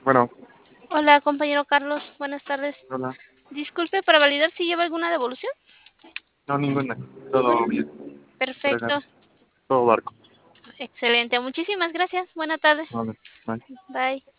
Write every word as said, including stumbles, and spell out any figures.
Bueno, Hola, compañero Carlos, buenas tardes. hola. Disculpe, para validar si lleva alguna devolución. No, ninguna. ¿Ninguna? Todo bien. Perfecto, Entregando. Todo barco. excelente. Muchísimas gracias. Buena tarde. Vale. Bye. Bye.